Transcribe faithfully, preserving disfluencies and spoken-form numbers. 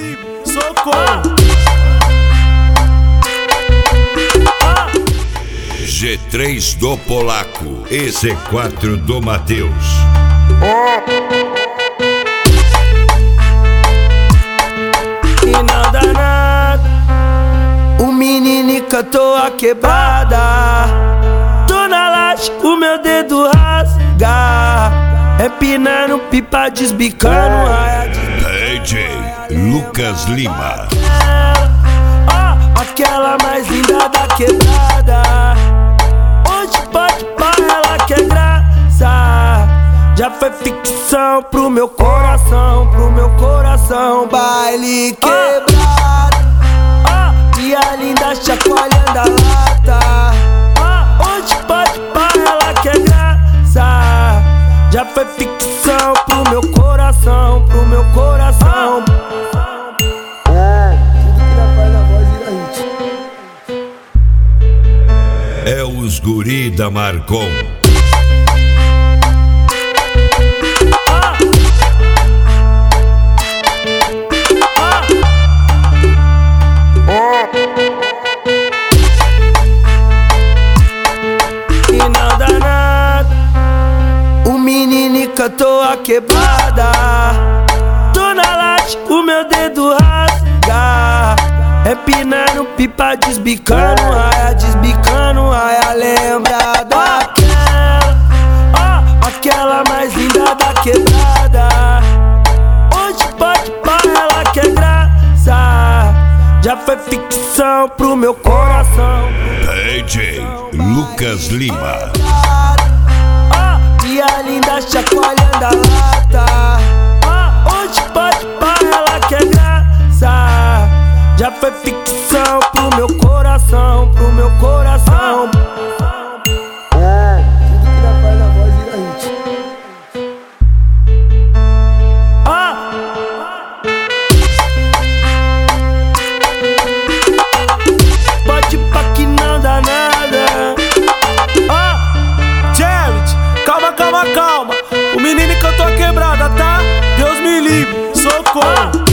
livre, socorro. G três do Polaco e C quatro do Matheus. E não dá nada. O menino cantou a quebrada. Tô na laje, o meu dedo rasga. Empinando pipa, desbicando raia de... D J Lucas Lima. Oh, aquela mais linda da quebrada. Hoje pode pá, ela quer graça. Já foi ficção pro meu coração, pro meu coração. Baile quebrado. Oh, e a linda chacoalhando a lata. Oh, hoje pode pá, ela quer graça. Já foi ficção pro meu coração, pro meu coração. É os guri da Marcon. E não dá nada. O menino cantou a quebrada. Tô na laje, o meu dedo rasga. Empinando pipa, desbicando raia, desbicando raia. Lembra daquela, oh, aquela mais linda da quebrada. Hoje pode pá, ela quer graça. Já foi ficção pro meu coração. D J Lucas Lima. Oh, e a linda chacoalhando a lata. Oh, hoje pode pá, ela quer graça. Já foi ficção pro meu coração, pro meu coração. Pode pá que não dá nada. Ah, Jared, calma, calma, calma. O menino cantou a quebrada, tá? Deus me livre, socorro.